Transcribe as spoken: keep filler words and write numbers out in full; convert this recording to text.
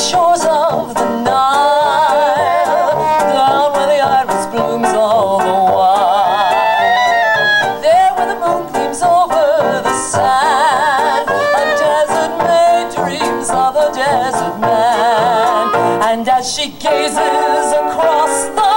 shores of the Nile, down where the iris blooms all the while. There where the moon gleams over the sand, a desert maid dreams of a desert man. And as she gazes across the